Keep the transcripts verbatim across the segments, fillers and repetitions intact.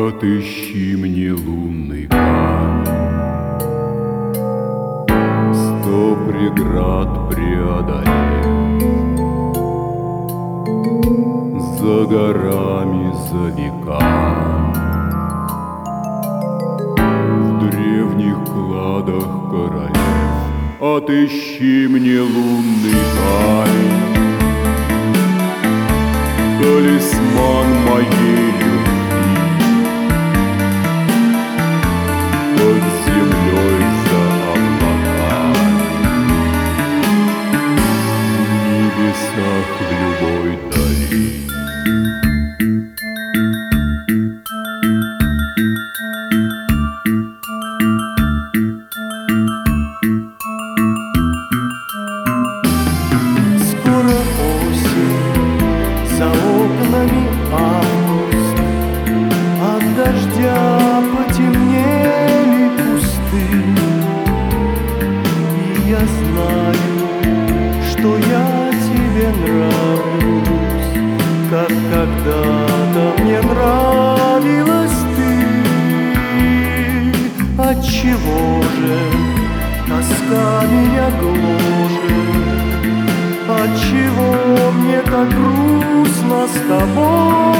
Отыщи мне лунный камень, сто преград преодолев, за горами, за веками, в древних кладах королев. Отыщи мне лунный камень, талисман моей любви, под землей за облаками, в небесах в любой дали. Скоро осень, за окнами август, от дождя потемнели кусты. И я знаю, что я тебе нравлюсь, как когда-то мне нравилась ты. Отчего же тоска меня гложет? Отчего мне так грустно с тобой?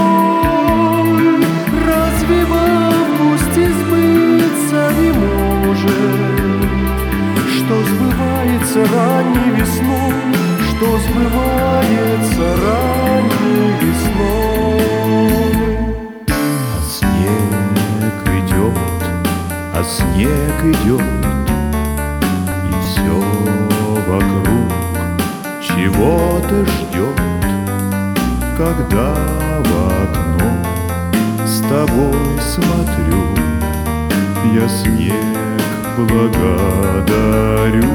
Разве в августе сбыться не может, что сбывается ранней весной, что сбывается ранней весной? А снег идет, а снег идет, и все вокруг чего-то ждет. Когда в окно с тобой смотрю, я снег благодарю.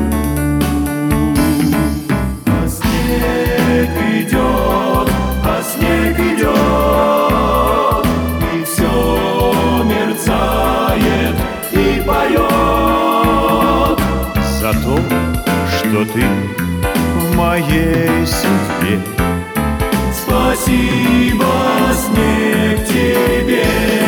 А снег идет, а снег идет, и все мерцает и поет За то, что ты в моей судьбе. Спасибо, снег, тебе.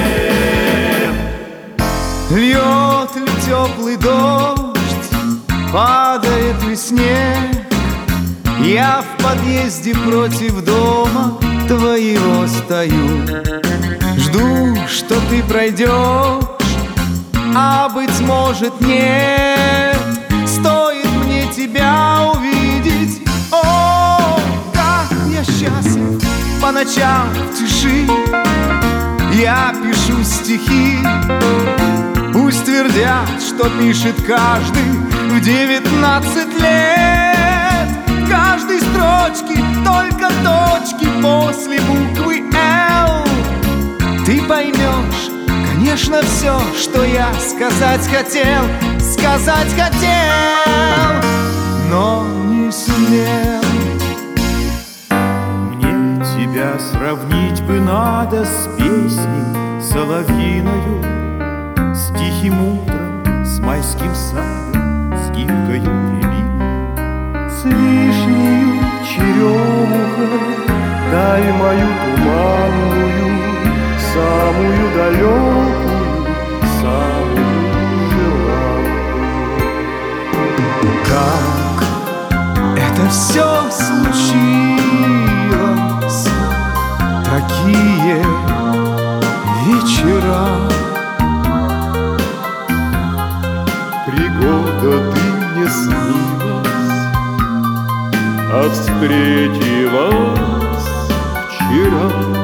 Льет ли теплый дождь, падает ли снег, я в подъезде против дома твоего стою. Жду, что ты пройдешь, а быть может нет. Стоит мне тебя увидеть, о, как я счастлив. По ночам в тиши я пишу стихи. Пусть твердят, что пишет каждый в девятнадцать лет. В каждой строчке только точки после буквы «Л». Ты поймешь, конечно, все, что я сказать хотел, сказать хотел, но не сумел. Мне тебя сравнить бы надо с песней соловьиною, с тихим утром, с майским садом, с гибкою рябиной, С вишнею, черемухой, даль мою туманную, самую далекую, самую желанную. Как это все случилось, такие вечера. Три года ты мне снилась, а встретилась вчера.